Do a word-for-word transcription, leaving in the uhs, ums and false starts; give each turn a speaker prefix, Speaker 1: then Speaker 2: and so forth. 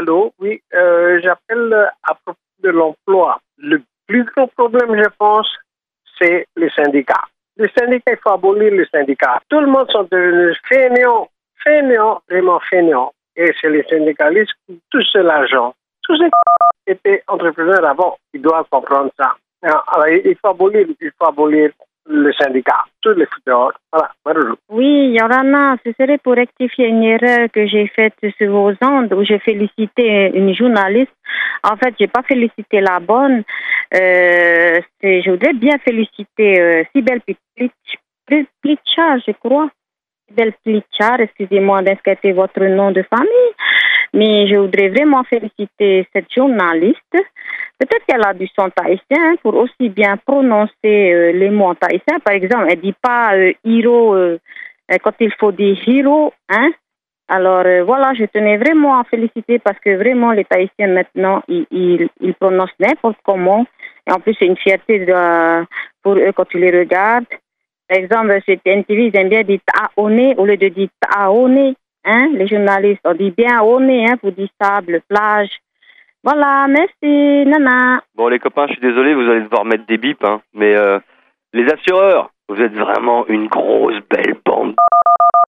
Speaker 1: Allô, oui, euh, j'appelle à propos de l'emploi. Le plus gros problème, je pense, c'est les syndicats. Les syndicats, il faut abolir les syndicats. Tout le monde sont devenus fainéants, fainéants, vraiment fainéants. Et c'est les syndicalistes qui touchent l'argent. Tous ceux qui étaient entrepreneurs avant, ils doivent comprendre ça. Alors, il faut abolir, il faut abolir le syndicat, tous les fouteurs. Voilà.
Speaker 2: Oui, Yorana, ce serait pour rectifier une erreur que j'ai faite sur vos ondes où j'ai félicité une journaliste. En fait, j'ai pas félicité la bonne. Euh, c'est, je voudrais bien féliciter euh, Sibel Plichard, je crois. Sibel Plichard, excusez-moi d'inscrire votre nom de famille. Mais je voudrais vraiment féliciter cette journaliste. Peut-être qu'elle a du son tahitien pour aussi bien prononcer euh, les mots tahitiens. Par exemple, elle ne dit pas euh, hiro euh, quand il faut dire hiro. Hein? Alors euh, voilà, je tenais vraiment à féliciter parce que vraiment les Tahitiens maintenant, ils, ils, ils prononcent n'importe comment. Et en plus, c'est une fierté de, pour eux quand ils les regardent. Par exemple, sur N T V, ils aiment bien dire taone au lieu de dire taone. Hein? Les journalistes, on dit bien one hein, pour dire sable, plage. Voilà, merci, Nana.
Speaker 3: Bon, les copains, je suis désolé, vous allez devoir mettre des bips, hein, mais euh, les assureurs, vous êtes vraiment une grosse belle bande.